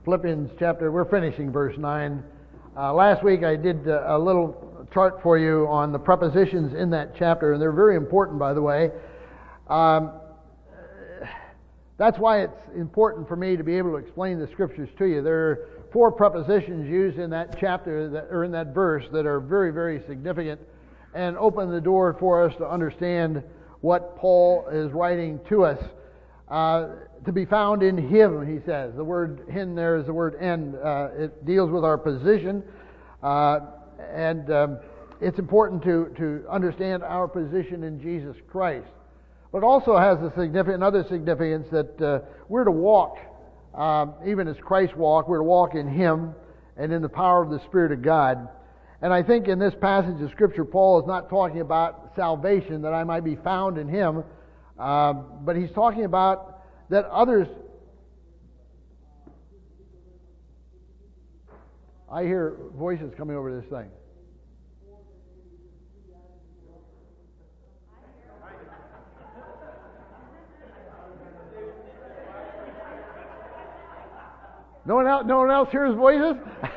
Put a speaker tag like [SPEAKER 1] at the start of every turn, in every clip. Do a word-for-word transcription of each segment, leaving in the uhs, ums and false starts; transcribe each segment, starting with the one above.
[SPEAKER 1] Philippians chapter, we're finishing verse nine. Uh, last week I did uh, a little chart for you on the prepositions in that chapter, and they're very important, by the way. Um, that's why it's important for me to be able to explain the scriptures to you. There are four prepositions used in that chapter, that, or in that verse, that are very, very significant and open the door for us to understand what Paul is writing to us. Uh, to be found in Him, he says. The word "in" there is the word "and." Uh, it deals with our position, uh, and um, it's important to, to understand our position in Jesus Christ. But it also has a significant, another significance that uh, we're to walk, um, even as Christ walked, we're to walk in Him and in the power of the Spirit of God. And I think in this passage of Scripture, Paul is not talking about salvation, that I might be found in Him, uh, but he's talking about that others... I hear voices coming over this thing. No one else, no one else hears voices?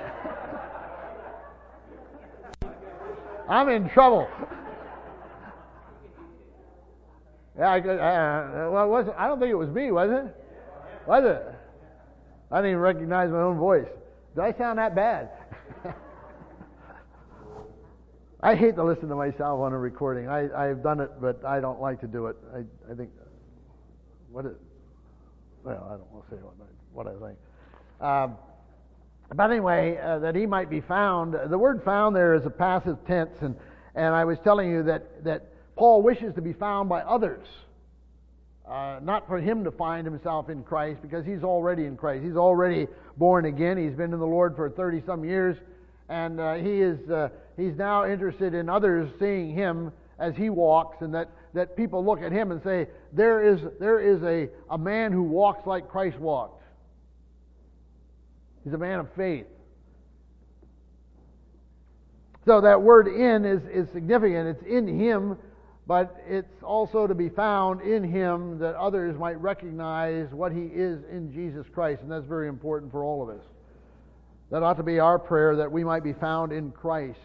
[SPEAKER 1] I'm in trouble. Yeah, I, uh, well, it wasn't, I don't think it was me, was it? Was it? I didn't even recognize my own voice. Did I sound that bad? I hate to listen to myself on a recording. I, I've done it, but I don't like to do it. I, I think, what is, well, I don't want to say what I, what I think. Um, but anyway, uh, that he might be found. The word "found" there is a passive tense, and, and I was telling you that, that Paul wishes to be found by others. Uh, not for him to find himself in Christ, because he's already in Christ. He's already born again. He's been in the Lord for thirty-some years, and uh, he is uh, he's now interested in others seeing him as he walks, and that, that people look at him and say, there is there is a, a man who walks like Christ walked. He's a man of faith. So that word "in" is, is significant. It's in Him, but it's also to be found in Him that others might recognize what He is in Jesus Christ, and that's very important for all of us. That ought to be our prayer, that we might be found in Christ.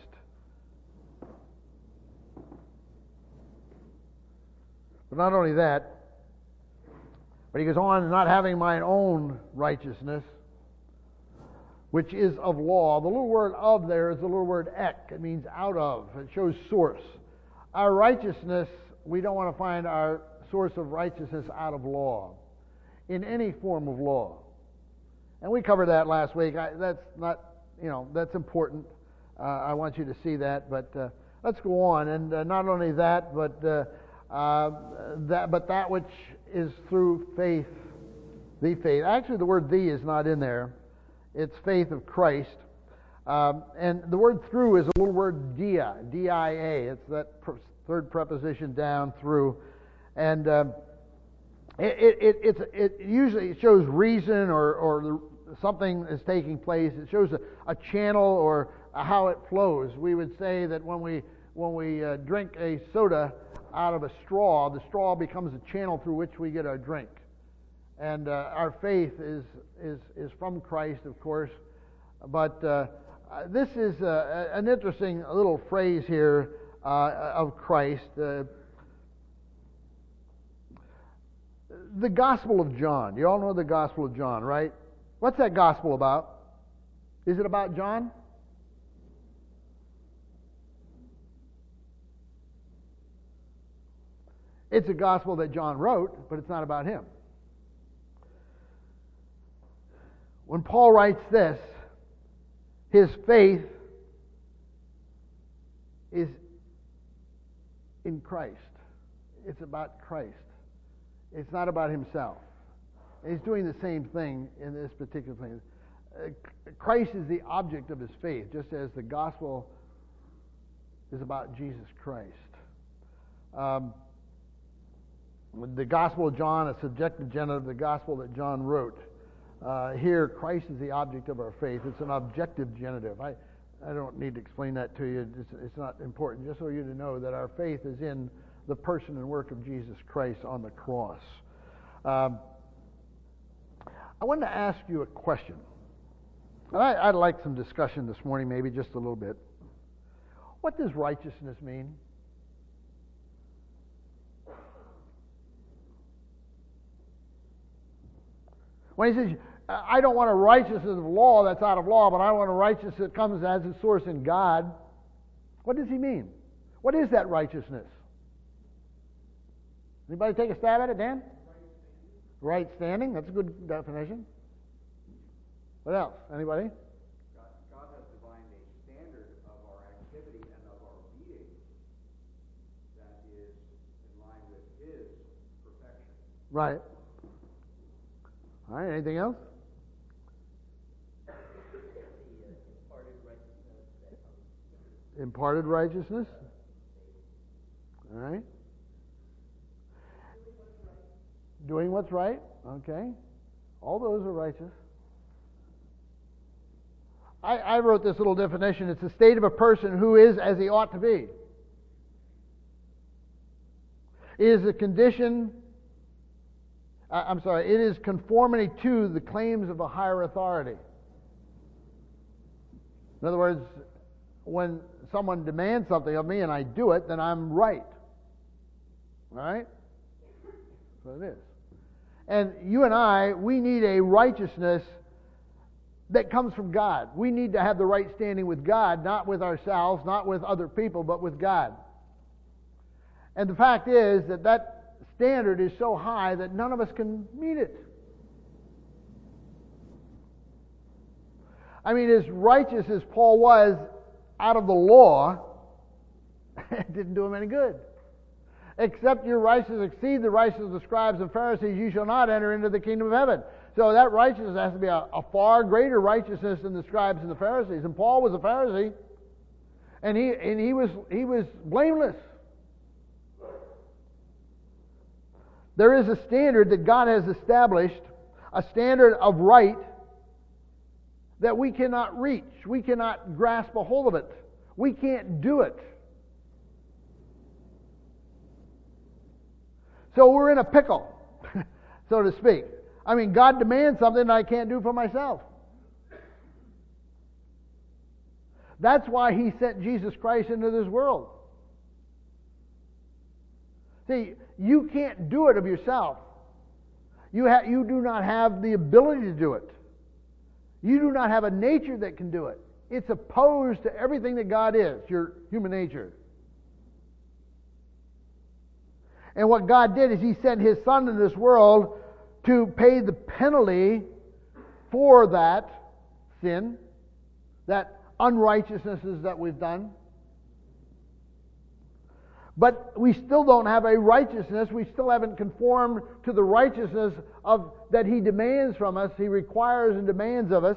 [SPEAKER 1] But not only that, but he goes on, not having mine own righteousness, which is of law. The little word "of" there is the little word "ek." It means out of. It shows source. Our righteousness, we don't want to find our source of righteousness out of law, in any form of law. And we covered that last week. I, that's not, you know, that's important. Uh, I want you to see that. But uh, let's go on. And uh, not only that, but uh, uh, that, but that which is through faith, the faith. Actually, the word "the" is not in there. It's faith of Christ. Um, and the word "through" is a little word dia, D I A. It's that pr- third preposition down, through. And um, it, it, it, it usually shows reason or, or something is taking place. It shows a, a channel or a how it flows. We would say that when we, when we uh, drink a soda out of a straw, the straw becomes a channel through which we get our drink. And uh, our faith is, is is from Christ, of course. But uh, this is uh, an interesting little phrase here uh, of Christ. Uh, the Gospel of John. You all know the Gospel of John, right? What's that Gospel about? Is it about John? It's a Gospel that John wrote, but it's not about him. When Paul writes this, his faith is in Christ. It's about Christ. It's not about himself. And he's doing the same thing in this particular thing. Uh, Christ is the object of his faith, just as the gospel is about Jesus Christ. Um, the Gospel of John, a subjective genitive, the gospel that John wrote. Uh, here, Christ is the object of our faith. It's an objective genitive. I, I don't need to explain that to you. It's, it's not important. Just so you to know that our faith is in the person and work of Jesus Christ on the cross. Um, I wanted to ask you a question. And I, I'd like some discussion this morning, maybe just a little bit. What does righteousness mean? When he says, I don't want a righteousness of law that's out of law, but I want a righteousness that comes as its source in God, what does he mean? What is that righteousness? Anybody take a stab at it, Dan? Right standing. That's a good definition. What else? Anybody?
[SPEAKER 2] God, God has defined a standard of our activity and of our being that is in line with His perfection.
[SPEAKER 1] Right. All right. Anything else? Imparted righteousness. All right. Doing what's right. Okay. All those are righteous. I, I wrote this little definition. It's the state of a person who is as he ought to be. It is a condition, uh, I'm sorry, it is conformity to the claims of a higher authority. In other words, when someone demands something of me and I do it, then I'm right. Right? That's what it is. And you and I, we need a righteousness that comes from God. We need to have the right standing with God, not with ourselves, not with other people, but with God. And the fact is that that standard is so high that none of us can meet it. I mean, as righteous as Paul was out of the law, it didn't do him any good. Except your righteousness exceed the righteousness of the scribes and Pharisees, you shall not enter into the kingdom of heaven. So that righteousness has to be a, a far greater righteousness than the scribes and the Pharisees. And Paul was a Pharisee, and he and he was he was blameless. There is a standard that God has established, a standard of right that we cannot reach. We cannot grasp a hold of it. We can't do it. So we're in a pickle, so to speak. I mean, God demands something that I can't do for myself. That's why He sent Jesus Christ into this world. See, you can't do it of yourself. You, ha- you do not have the ability to do it. You do not have a nature that can do it. It's opposed to everything that God is, your human nature. And what God did is He sent His Son into this world to pay the penalty for that sin, that unrighteousnesses that we've done. But we still don't have a righteousness. We still haven't conformed to the righteousness of that He demands from us. He requires and demands of us.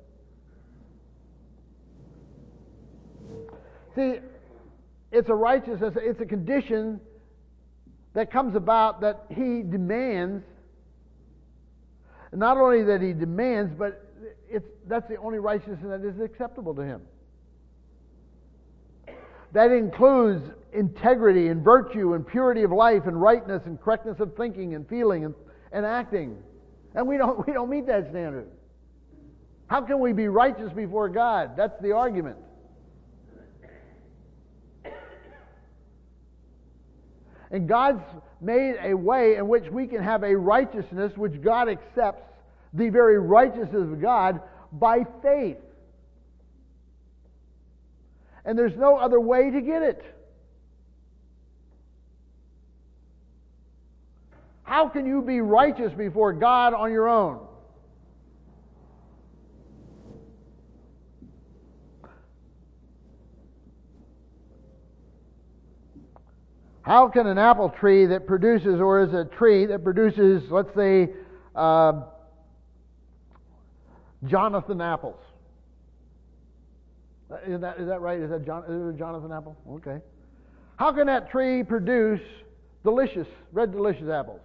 [SPEAKER 1] See, it's a righteousness. It's a condition that comes about that He demands. And not only that He demands, but it's, that's the only righteousness that is acceptable to Him. That includes integrity and virtue and purity of life and rightness and correctness of thinking and feeling and, and acting. And we don't we don't meet that standard. How can we be righteous before God? That's the argument. And God's made a way in which we can have a righteousness which God accepts, the very righteousness of God, by faith. And there's no other way to get it. How can you be righteous before God on your own? How can an apple tree that produces, or is a tree that produces, let's say, uh, Jonathan apples? Is that, is that right? Is that John, is it a Jonathan apple? Okay. How can that tree produce delicious, red delicious apples?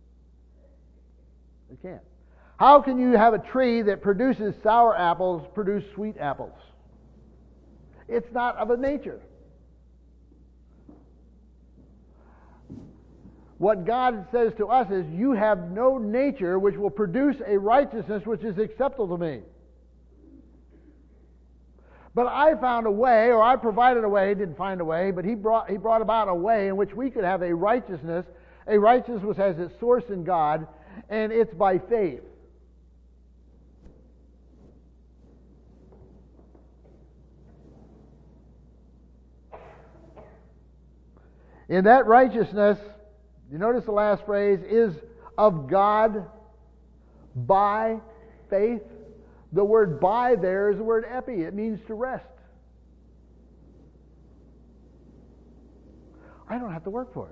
[SPEAKER 1] It can't. How can you have a tree that produces sour apples produce sweet apples? It's not of a nature. What God says to us is, you have no nature which will produce a righteousness which is acceptable to me. But I found a way, or I provided a way, didn't find a way, but he brought, he brought about a way in which we could have a righteousness, a righteousness which has its source in God, and it's by faith. In that righteousness, you notice the last phrase, is of God by faith. The word by there is the word epi. It means to rest. I don't have to work for it.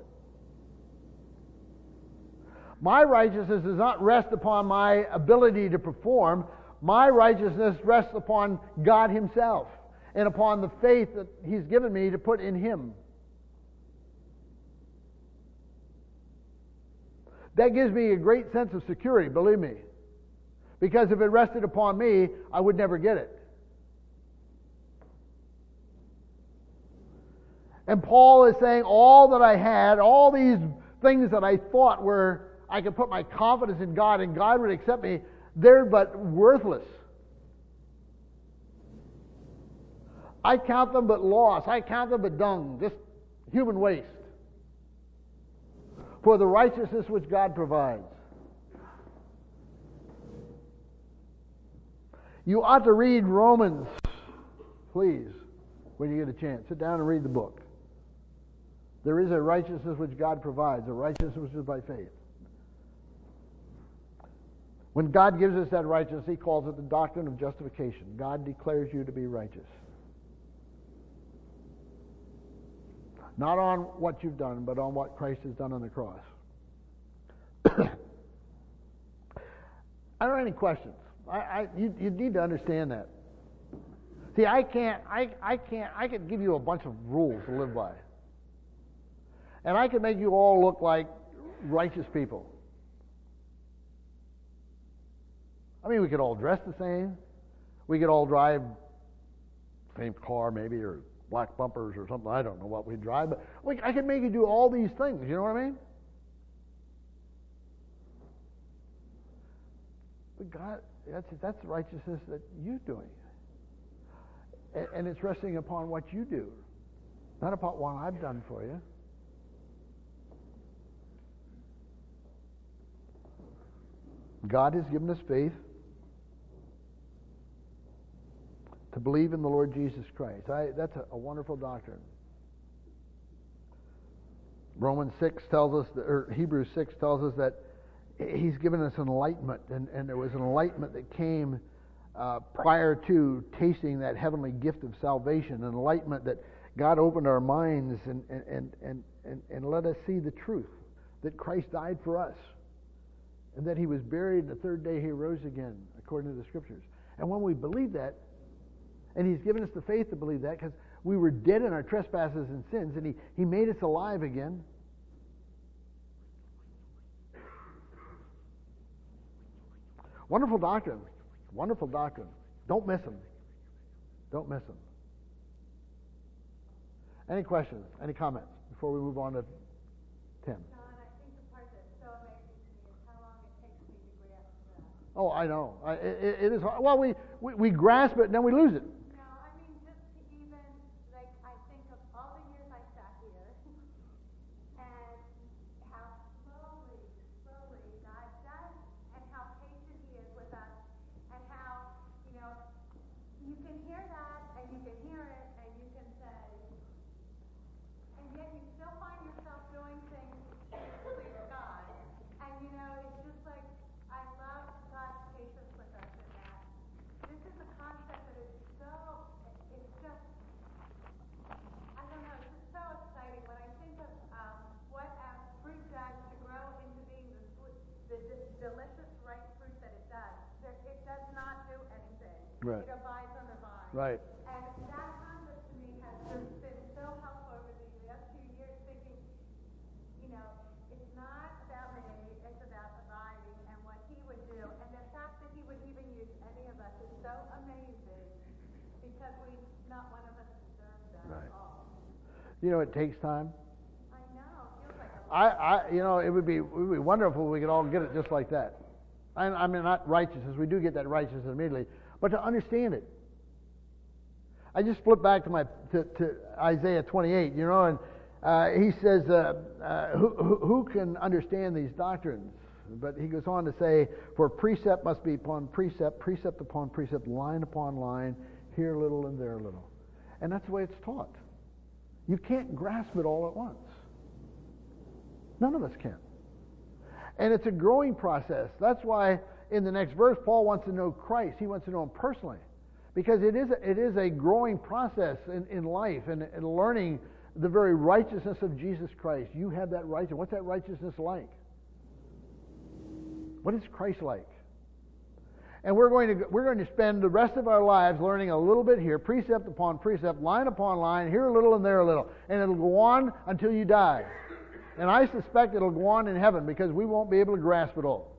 [SPEAKER 1] My righteousness does not rest upon my ability to perform. My righteousness rests upon God Himself and upon the faith that He's given me to put in Him. That gives me a great sense of security, believe me. Because if it rested upon me, I would never get it. And Paul is saying all that I had, all these things that I thought were, I could put my confidence in God and God would accept me, they're but worthless. I count them but loss. I count them but dung, just human waste. For the righteousness which God provides. You ought to read Romans, please, when you get a chance. Sit down and read the book. There is a righteousness which God provides, a righteousness which is by faith. When God gives us that righteousness, He calls it the doctrine of justification. God declares you to be righteous. Not on what you've done, but on what Christ has done on the cross. I don't have any questions. I, I you, you need to understand that. See, I can't, I, I can't, I could give you a bunch of rules to live by. And I could make you all look like righteous people. I mean, we could all dress the same. We could all drive the same car maybe, or black bumpers or something. I don't know what we drive, but we, I could make you do all these things. You know what I mean? But God, that's that's the righteousness that you're doing, and, and it's resting upon what you do, not upon what I've done for you. God has given us faith to believe in the Lord Jesus Christ. I, that's a, a wonderful doctrine. Romans six tells us, that, or Hebrews six tells us that He's given us enlightenment, and, and there was an enlightenment that came uh, prior to tasting that heavenly gift of salvation, an enlightenment that God opened our minds and, and, and, and, and let us see the truth, that Christ died for us, and that He was buried, and the third day He rose again, according to the Scriptures. And when we believe that, and He's given us the faith to believe that, because we were dead in our trespasses and sins, and He, he made us alive again. Wonderful doctrine. Wonderful doctrine. Don't miss them. Don't miss them. Any questions? Any comments before we move on to Tim?
[SPEAKER 3] John, I think the part that's so amazing to me is how long it takes me to grasp that.
[SPEAKER 1] Oh, I know. I, it, it is. Well, we, we, we grasp it and then we lose it.
[SPEAKER 3] No, I mean just to even, like, I think of all the years I sat here and how slowly, slowly God does, and how patient He is with us, and how, you know, you can hear that, and you can hear it, and you can say, and yet you still find yourself doing things to please God. And, you know, it's just like, I love God's patience with us in that. This is a concept that is so, it's just, I don't know, it's just so exciting. When I think of um, what a fruit does to grow into being the, sweet, the, the delicious, ripe fruit that it does, there, it does not do anything.
[SPEAKER 1] Right.
[SPEAKER 3] It abides on the vine.
[SPEAKER 1] Right.
[SPEAKER 3] And that concept to me has just been so helpful over these last few years, thinking, you know, it's not about me, it's about abiding and what He would do. And the fact that He would even use any of us is so amazing, because we, not one of us deserves that
[SPEAKER 1] Right.
[SPEAKER 3] at all.
[SPEAKER 1] You know, it takes time.
[SPEAKER 3] I know, it feels like a
[SPEAKER 1] I, I, you know, it would be, it would be wonderful if we could all get it just like that. I, I mean, not righteousness. We do get that righteousness immediately, but to understand it. I just flip back to my to, to Isaiah twenty-eight, you know, and uh, he says, uh, uh, who, who, who can understand these doctrines? But he goes on to say, for precept must be upon precept, precept upon precept, line upon line, here a little and there a little. And that's the way it's taught. You can't grasp it all at once. None of us can. And it's a growing process. That's why in the next verse, Paul wants to know Christ. He wants to know Him personally. Because it is a, it is a growing process in, in life and, and learning the very righteousness of Jesus Christ. You have that righteousness. What's that righteousness like? What is Christ like? And we're going to we're going to spend the rest of our lives learning a little bit here, precept upon precept, line upon line, here a little and there a little. And it'll go on until you die. And I suspect it'll go on in heaven because we won't be able to grasp it all.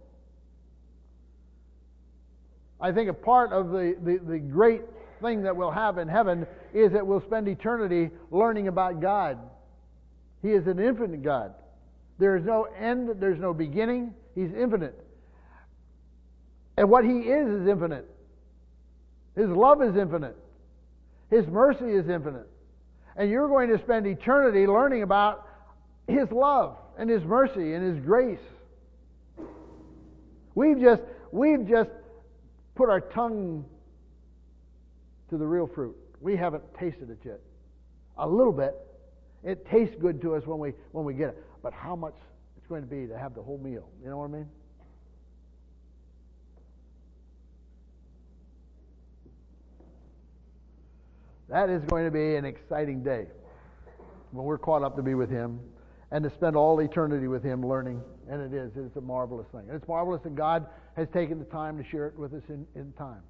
[SPEAKER 1] I think a part of the, the, the great thing that we'll have in heaven is that we'll spend eternity learning about God. He is an infinite God. There is no end, there's no beginning. He's infinite. And what He is is infinite. His love is infinite. His mercy is infinite. And you're going to spend eternity learning about His love and His mercy and His grace. We've just we've just put our tongue to the real fruit. We haven't tasted it yet. A little bit. It tastes good to us when we when we get it. But how much it's going to be to have the whole meal? You know what I mean? That is going to be an exciting day when we're caught up to be with Him and to spend all eternity with Him learning. And it is. It's a marvelous thing. And it's marvelous that God has taken the time to share it with us in, in time.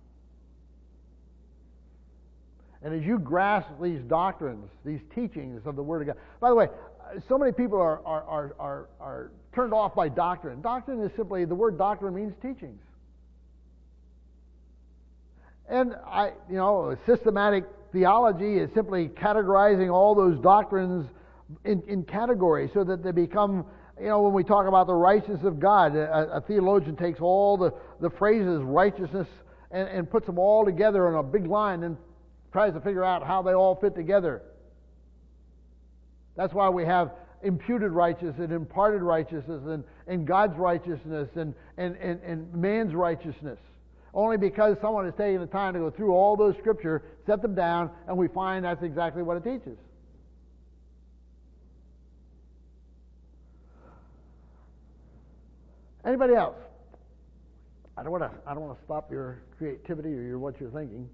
[SPEAKER 1] And as you grasp these doctrines, these teachings of the Word of God. By the way, so many people are, are, are, are, are turned off by doctrine. Doctrine is simply, the word doctrine means teachings. And I, you know, systematic theology is simply categorizing all those doctrines in, in categories so that they become, you know, when we talk about the righteousness of God, a, a theologian takes all the, the phrases righteousness and, and puts them all together in a big line and tries to figure out how they all fit together. That's why we have imputed righteousness and imparted righteousness and, and God's righteousness and, and, and, and man's righteousness. Only because someone has taken the time to go through all those scripture, set them down, and we find that's exactly what it teaches. Anybody else? I don't want to. I don't want to stop your creativity or your what you're thinking.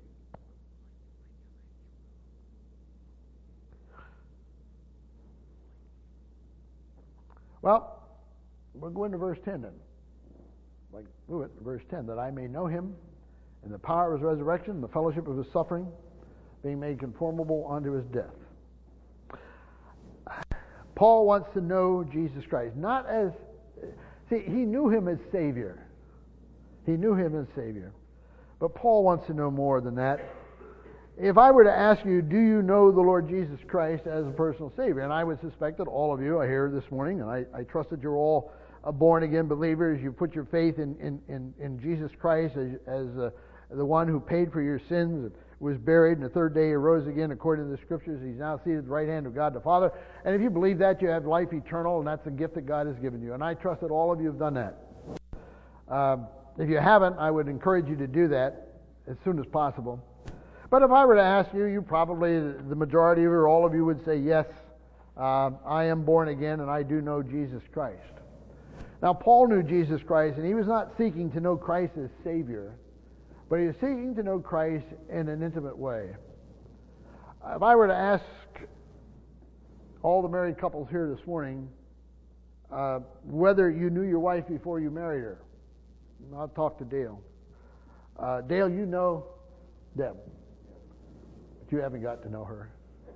[SPEAKER 1] Well, we'll go into verse ten then. Like, move it, verse ten, that I may know Him in the power of His resurrection, the fellowship of His suffering, being made conformable unto His death. Paul wants to know Jesus Christ, not as, see, he knew Him as Savior. He knew Him as Savior. But Paul wants to know more than that. If I were to ask you, do you know the Lord Jesus Christ as a personal Savior? And I would suspect that all of you are here this morning, and I, I trust that you're all born-again believers. You put your faith in, in, in, in Jesus Christ as, as uh, the one who paid for your sins, was buried, and the third day He rose again according to the Scriptures. He's now seated at the right hand of God the Father. And if you believe that, you have life eternal, and that's the gift that God has given you. And I trust that all of you have done that. Um, if you haven't, I would encourage you to do that as soon as possible. But if I were to ask you, you probably, the majority of you or all of you would say, yes, uh, I am born again and I do know Jesus Christ. Now, Paul knew Jesus Christ, and he was not seeking to know Christ as Savior, but he was seeking to know Christ in an intimate way. If I were to ask all the married couples here this morning uh, whether you knew your wife before you married her, I'll talk to Dale. Uh, Dale, you know Deb, but you haven't got to know her.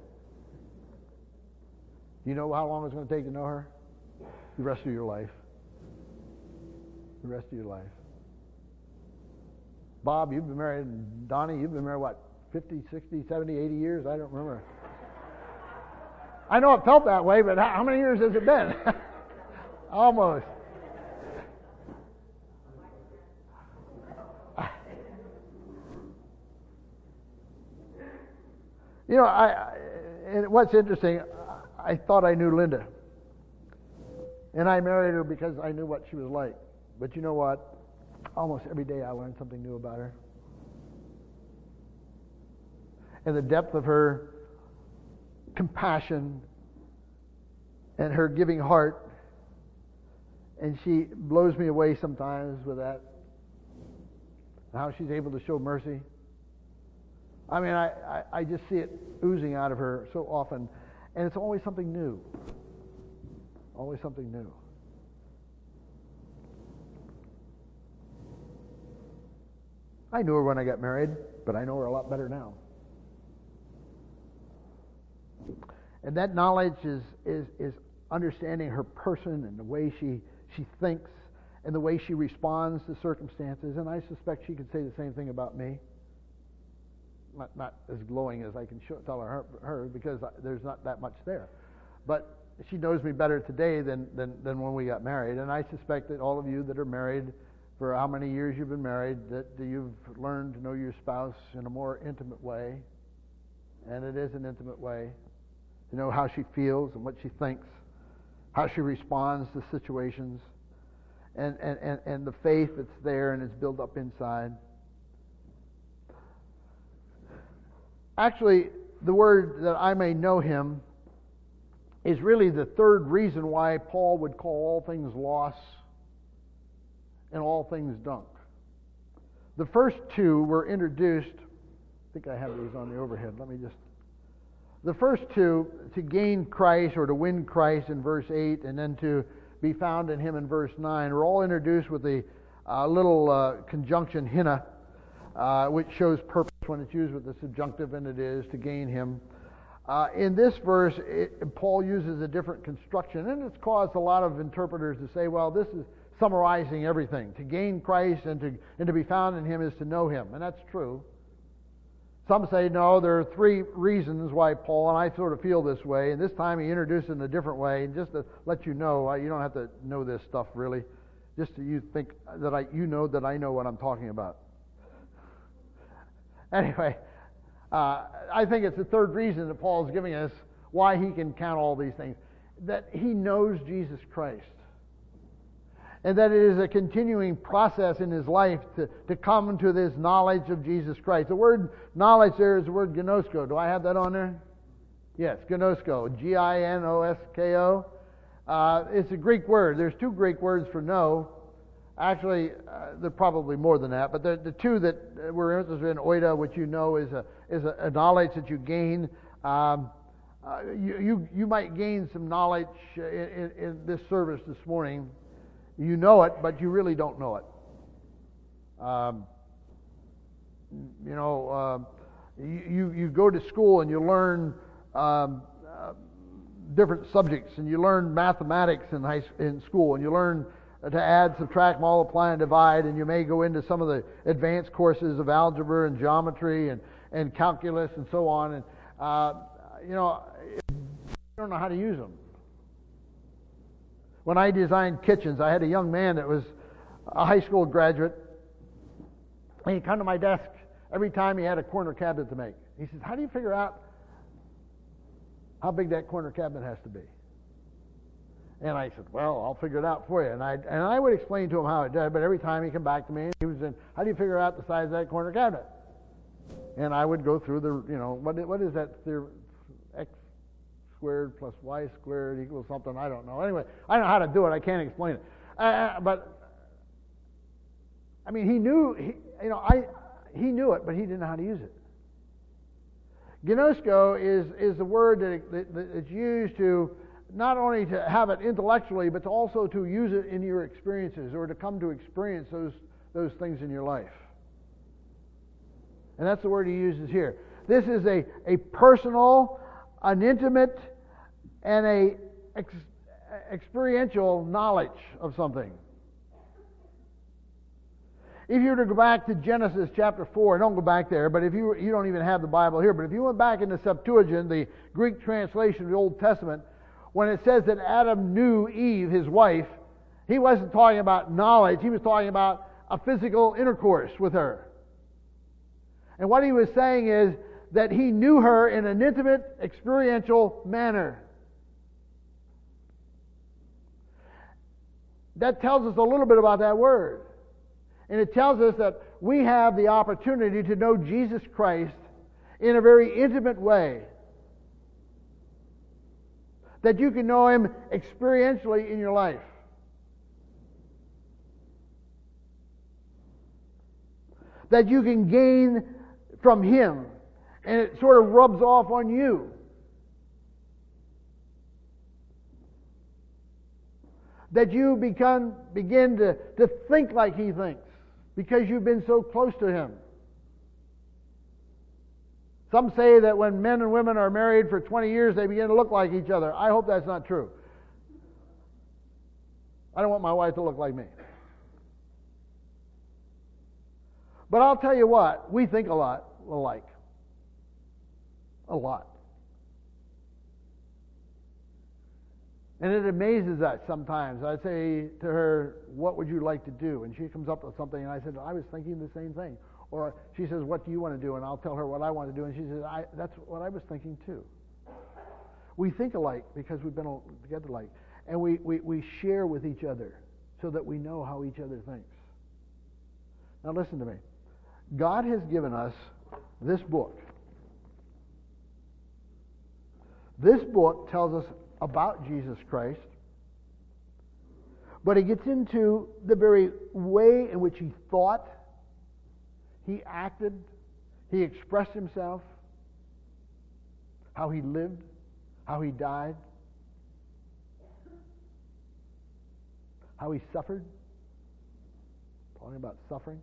[SPEAKER 1] Do you know how long it's going to take to know her? The rest of your life. The rest of your life. Bob, you've been married, and Donnie, you've been married, what, fifty, sixty, seventy, eighty years? I don't remember. I know it felt that way, but how many years has it been? Almost. You know, I, I and what's interesting, I thought I knew Linda. And I married her because I knew what she was like. But you know what? Almost every day I learned something new about her. And the depth of her compassion and her giving heart. And she blows me away sometimes with that. How she's able to show mercy. I mean, I, I, I just see it oozing out of her so often. And it's always something new. Always something new. I knew her when I got married, but I know her a lot better now. And that knowledge is, is, is understanding her person and the way she, she thinks and the way she responds to circumstances. And I suspect she could say the same thing about me. Not, not as glowing as I can show, tell her, her because there's not that much there. But she knows me better today than, than, than when we got married. And I suspect that all of you that are married, for how many years you've been married, that you've learned to know your spouse in a more intimate way. And it is an intimate way. To know how she feels and what she thinks, how she responds to situations, and, and, and, and the faith that's there and is built up inside. Actually, the word that I may know him is really the third reason why Paul would call all things loss and all things dung. The first two were introduced, I think I have these on the overhead. Let me just... The first two, to gain Christ or to win Christ in verse eight, and then to be found in him in verse nine, are all introduced with a uh, little uh, conjunction, hina, uh, which shows purpose when it's used with the subjunctive, and it is to gain him. Uh, in this verse, it, Paul uses a different construction, and it's caused a lot of interpreters to say, well, this is summarizing everything. To gain Christ and to, and to be found in him is to know him, and that's true. Some say, no, there are three reasons why Paul, and I sort of feel this way, and this time he introduced it in a different way, and just to let you know, you don't have to know this stuff really, just so you think that I, you know that I know what I'm talking about. Anyway, uh, I think it's the third reason that Paul is giving us why he can count all these things, that he knows Jesus Christ. And that it is a continuing process in his life to, to come to this knowledge of Jesus Christ. The word knowledge there is the word gnosko. Do I have that on there? Yes, gnosko. G I N O S K O. Uh, it's a Greek word. There's two Greek words for know. Actually, uh, there are probably more than that, but the, the two that were interested in, oida, which you know is a, is a, a knowledge that you gain. Um, uh, you, you, you might gain some knowledge in, in, in this service this morning. You know it, but you really don't know it. Um, you know, uh, you, you go to school and you learn um, uh, different subjects, and you learn mathematics in high in school, and you learn to add, subtract, multiply, and divide, and you may go into some of the advanced courses of algebra and geometry and, and calculus and so on, and uh, you know, you don't know how to use them. When I designed kitchens, I had a young man that was a high school graduate, and he'd come to my desk every time he had a corner cabinet to make. He says, how do you figure out how big that corner cabinet has to be? And I said, well, I'll figure it out for you. And I and I would explain to him how it did, but every time he'd come back to me, he was saying, how do you figure out the size of that corner cabinet? And I would go through the, you know, what what is that theory? X squared plus y squared equals something, I don't know. Anyway, I don't know how to do it. I can't explain it. Uh, but, I mean, he knew, he, you know, I he knew it, but he didn't know how to use it. Gnosko is, is the word that, that, that it's used to not only to have it intellectually, but to also to use it in your experiences, or to come to experience those, those things in your life. And that's the word he uses here. This is a, a personal, an intimate, and a ex, experiential knowledge of something. If you were to go back to Genesis chapter four, don't go back there, but if you you don't even have the Bible here, but if you went back in the Septuagint, the Greek translation of the Old Testament, when it says that Adam knew Eve, his wife, he wasn't talking about knowledge, he was talking about a physical intercourse with her. And what he was saying is that he knew her in an intimate, experiential manner. That tells us a little bit about that word. And it tells us that we have the opportunity to know Jesus Christ in a very intimate way. That you can know him experientially in your life. That you can gain from him, and it sort of rubs off on you. That you become, begin to, to think like he thinks because you've been so close to him. Some say that when men and women are married for twenty years, they begin to look like each other. I hope that's not true. I don't want my wife to look like me. But I'll tell you what, we think a lot alike. A lot. And it amazes us sometimes. I say to her, what would you like to do? And she comes up with something, and I said, I was thinking the same thing. Or she says, what do you want to do? And I'll tell her what I want to do. And she says, I, that's what I was thinking too. We think alike because we've been together alike. And we, we, we share with each other so that we know how each other thinks. Now listen to me. God has given us this book. This book tells us about Jesus Christ, but it gets into the very way in which he thought, he acted, he expressed himself, how he lived, how he died, how he suffered. Talking about suffering.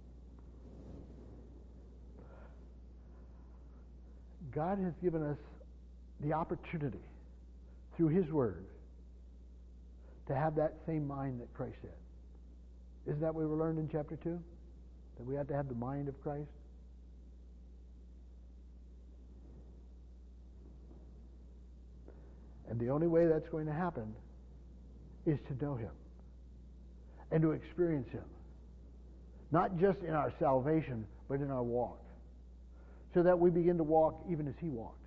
[SPEAKER 1] God has given us the opportunity through his word to have that same mind that Christ had. Isn't that what we learned in chapter two? That we have to have the mind of Christ? And the only way that's going to happen is to know him and to experience him. Not just in our salvation, but in our walk. So that we begin to walk even as he walked.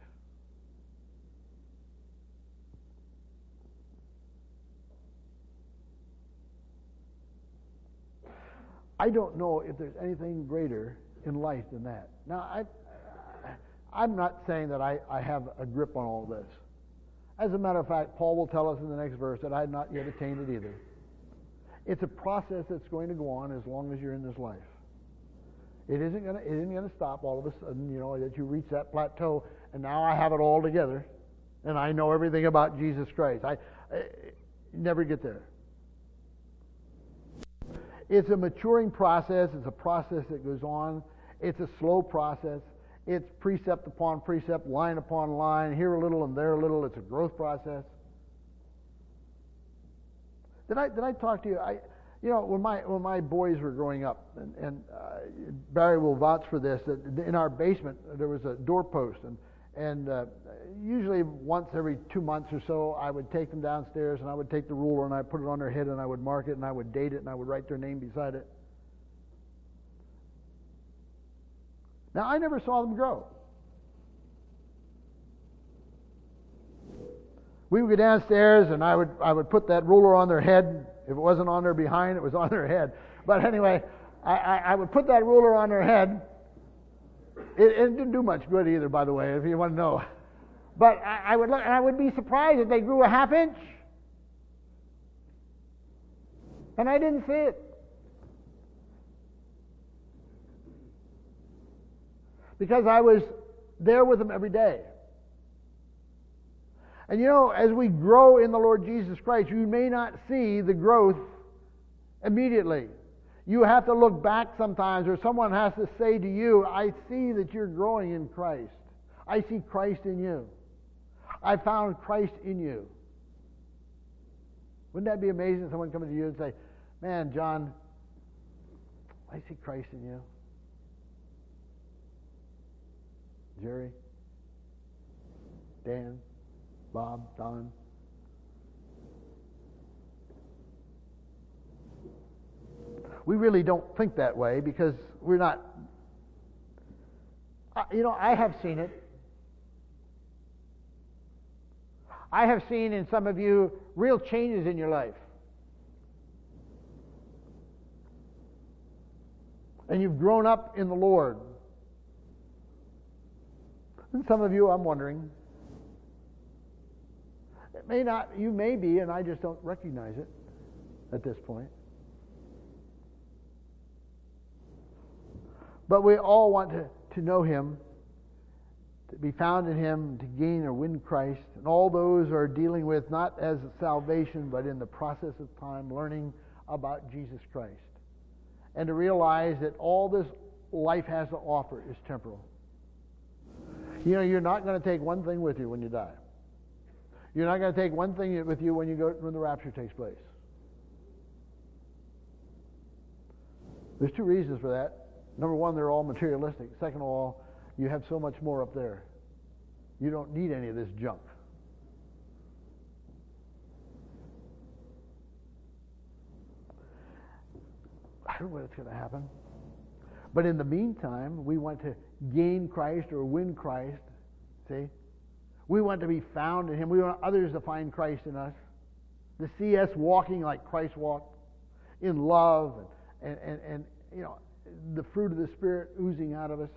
[SPEAKER 1] I don't know if there's anything greater in life than that. Now, I, I'm not saying that I, I have a grip on all this. As a matter of fact, Paul will tell us in the next verse that I had not yet attained it either. It's a process that's going to go on as long as you're in this life. It isn't going to, it isn't going to stop all of a sudden, you know, that you reach that plateau and now I have it all together and I know everything about Jesus Christ. I, I never get there. It's a maturing process. It's a process that goes on. It's a slow process. It's precept upon precept, line upon line, here a little and there a little. It's a growth process. Did I did I talk to you? I, you know, when my when my boys were growing up, and, and uh, Barry will vouch for this, that in our basement there was a doorpost, and and uh, usually once every two months or so, I would take them downstairs and I would take the ruler and I'd put it on their head and I would mark it and I would date it and I would write their name beside it. Now, I never saw them grow. We would go downstairs and I would I would put that ruler on their head. If it wasn't on their behind, it was on their head. But anyway, I, I, I would put that ruler on their head. It, it didn't do much good either, by the way, if you want to know. But I, I would look, and I would be surprised if they grew a half inch. And I didn't see it. Because I was there with them every day. And you know, as we grow in the Lord Jesus Christ, you may not see the growth immediately. You have to look back sometimes, or someone has to say to you, I see that you're growing in Christ. I see Christ in you. I found Christ in you. Wouldn't that be amazing if someone comes to you and say, man, John, I see Christ in you. Jerry, Dan, Bob, Don. We really don't think that way because we're not, Uh, you know, I have seen it. I have seen in some of you real changes in your life. And you've grown up in the Lord. And some of you, I'm wondering, it may not, you may be, and I just don't recognize it at this point. But we all want to, to know Him, to be found in Him, to gain or win Christ. And all those are dealing with not as salvation, but in the process of time, learning about Jesus Christ. And to realize that all this life has to offer is temporal. You know, you're not going to take one thing with you when you die. You're not going to take one thing with you when you go when the rapture takes place. There's two reasons for that. Number one, they're all materialistic. Second of all, you have so much more up there. You don't need any of this junk. I don't know what's going to happen. But in the meantime, we want to gain Christ or win Christ. See? We want to be found in Him. We want others to find Christ in us. To see us walking like Christ walked, in love and, and, and, and you know, the fruit of the Spirit oozing out of us.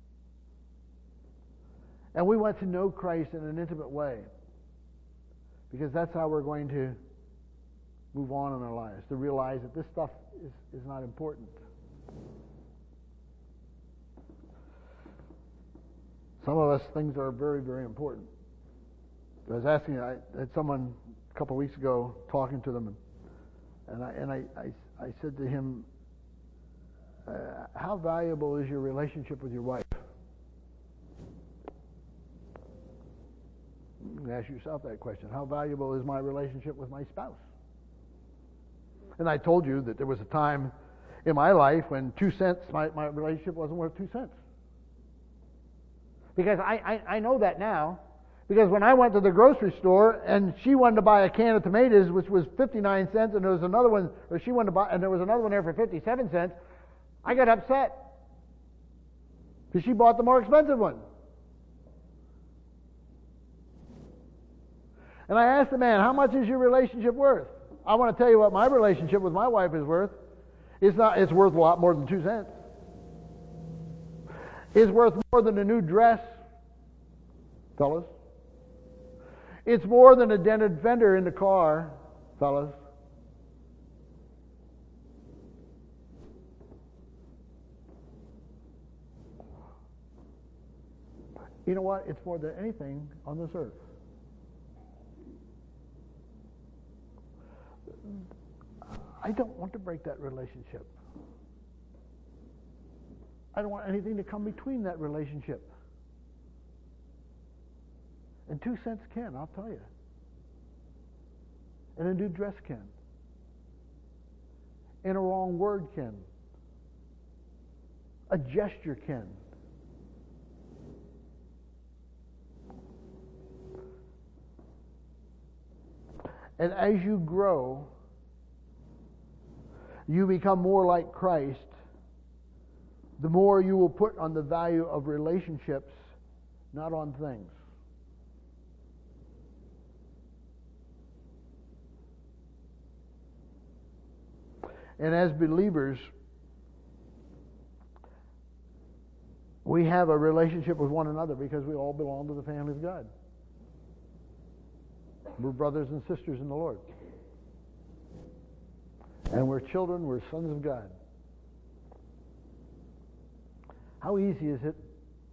[SPEAKER 1] And we want to know Christ in an intimate way. Because that's how we're going to move on in our lives. To realize that this stuff is, is not important. Some of us, things are very, very important. I was asking, I had someone a couple of weeks ago talking to them, and, and I and I, I, I said to him, uh, how valuable is your relationship with your wife? You can ask yourself that question. How valuable is my relationship with my spouse? And I told you that there was a time in my life when two cents, my, my relationship wasn't worth two cents. Because I, I, I know that now. Because when I went to the grocery store and she wanted to buy a can of tomatoes, which was fifty-nine cents, and there was another one, or she wanted to buy, and there was another one there for fifty-seven cents, I got upset. Because she bought the more expensive one. And I asked the man, how much is your relationship worth? I want to tell you what my relationship with my wife is worth. It's not. It's worth a lot more than two cents. It's worth more than a new dress, fellas. It's more than a dented fender in the car, fellas. You know what? It's more than anything on this earth. I don't want to break that relationship. I don't want anything to come between that relationship. And two cents can, I'll tell you. And a new dress can. And a wrong word can. A gesture can. And as you grow, you become more like Christ, the more you will put on the value of relationships, not on things. And as believers, we have a relationship with one another because we all belong to the family of God. We're brothers and sisters in the Lord. And we're children, we're sons of God. How easy is it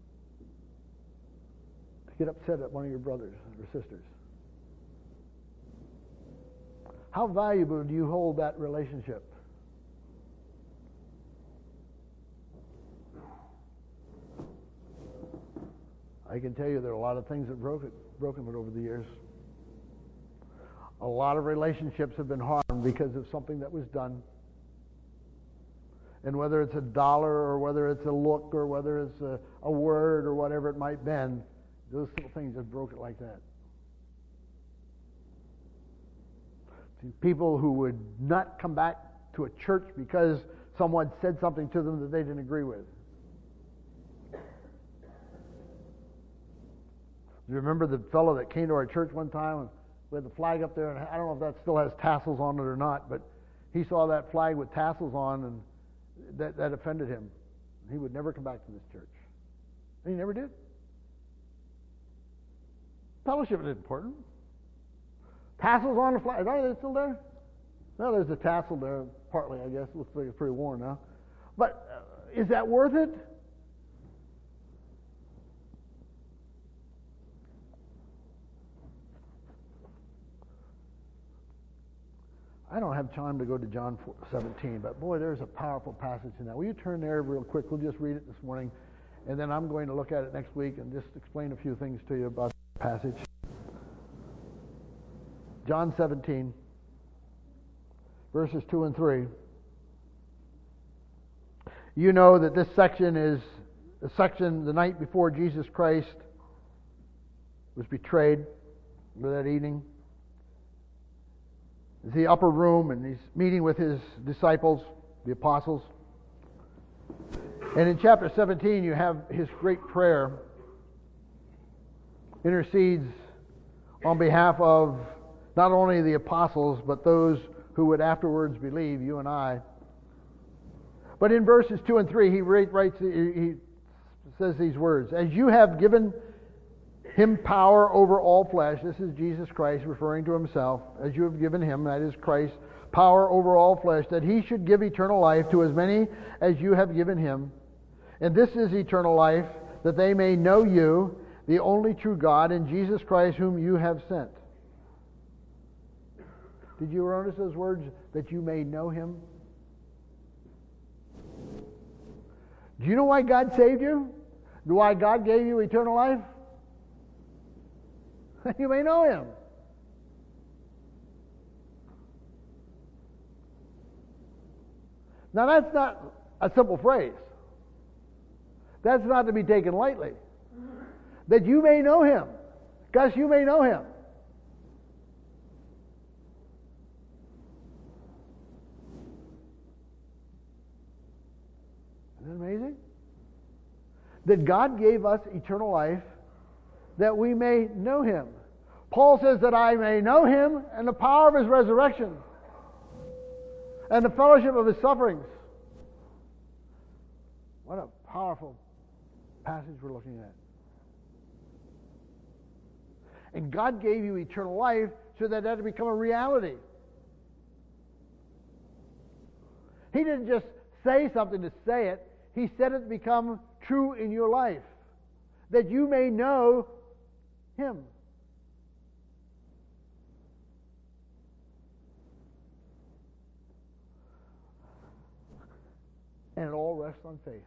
[SPEAKER 1] to get upset at one of your brothers or sisters? How valuable do you hold that relationship? I can tell you there are a lot of things that broke it, broken it over the years. A lot of relationships have been harmed because of something that was done. And whether it's a dollar or whether it's a look or whether it's a, a word or whatever it might have been, those little things just broke it like that. See, people who would not come back to a church because someone said something to them that they didn't agree with. You remember the fellow that came to our church one time and we had the flag up there, and I don't know if that still has tassels on it or not, but he saw that flag with tassels on, and that, that offended him. He would never come back to this church. And he never did. Fellowship is important. Tassels on the flag. Are they still there? No, there's a tassel there, partly, I guess. Looks like it's pretty worn now. But uh, is that worth it? I don't have time to go to John seventeen, but boy, there's a powerful passage in that. Will you turn there real quick? We'll just read it this morning, and then I'm going to look at it next week and just explain a few things to you about the passage. John seventeen, verses two and three. You know that this section is the section the night before Jesus Christ was betrayed, or that evening. It's the upper room, and he's meeting with his disciples, the apostles. And in chapter seventeen, you have his great prayer. Intercedes on behalf of not only the apostles, but those who would afterwards believe, you and I. But in verses two and three, he writes, he says these words: "As you have given him power over all flesh," this is Jesus Christ referring to himself, "as you have given him," that is Christ, "power over all flesh, that he should give eternal life to as many as you have given him. And this is eternal life, that they may know you, the only true God, and Jesus Christ whom you have sent." Did you notice those words? That you may know him. Do you know why God saved you? Why God gave you eternal life? You may know him. Now that's not a simple phrase. That's not to be taken lightly. That you may know him. Gus, you may know him. Isn't that amazing? That God gave us eternal life that we may know him. Paul says that I may know him and the power of his resurrection and the fellowship of his sufferings. What a powerful passage we're looking at. And God gave you eternal life so that that would become a reality. He didn't just say something to say it. He said it to become true in your life. That you may know him. And it all rests on faith.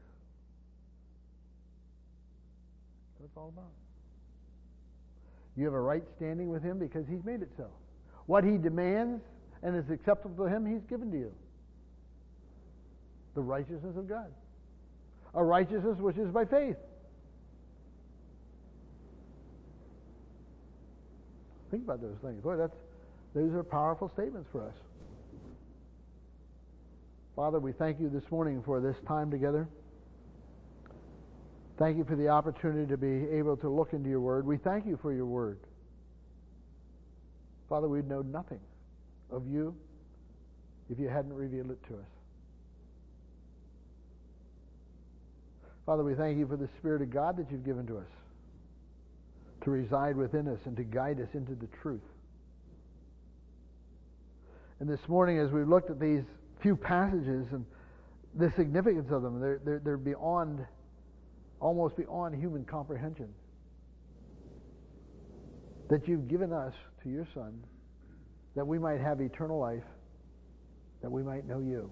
[SPEAKER 1] That's what it's all about. You have a right standing with him because he's made it so. What he demands and is acceptable to him, he's given to you. The righteousness of God. A righteousness which is by faith. Think about those things. Boy, that's, those are powerful statements for us. Father, we thank you this morning for this time together. Thank you for the opportunity to be able to look into your word. We thank you for your word. Father, we'd know nothing of you if you hadn't revealed it to us. Father, we thank you for the Spirit of God that you've given to us to reside within us and to guide us into the truth. And this morning, as we've looked at these few passages and the significance of them, they're, they're, they're beyond, almost beyond human comprehension. That you've given us to your Son, that we might have eternal life, that we might know you.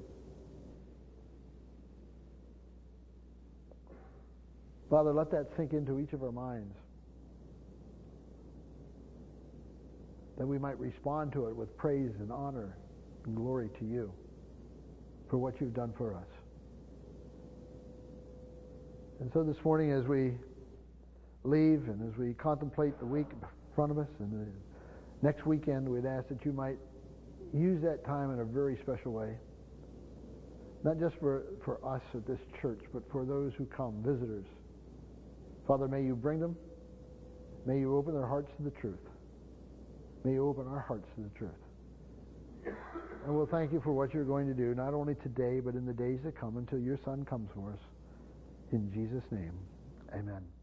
[SPEAKER 1] Father, let that sink into each of our minds, that we might respond to it with praise and honor and glory to you for what you've done for us. And so this morning, as we leave and as we contemplate the week in front of us and the next weekend, we'd ask that you might use that time in a very special way. Not just for, for us at this church, but for those who come, visitors. Father, may you bring them May you open their hearts to the truth. May you open our hearts to the truth. And we'll thank you for what you're going to do, not only today, but in the days to come until your Son comes for us. In Jesus' name, amen.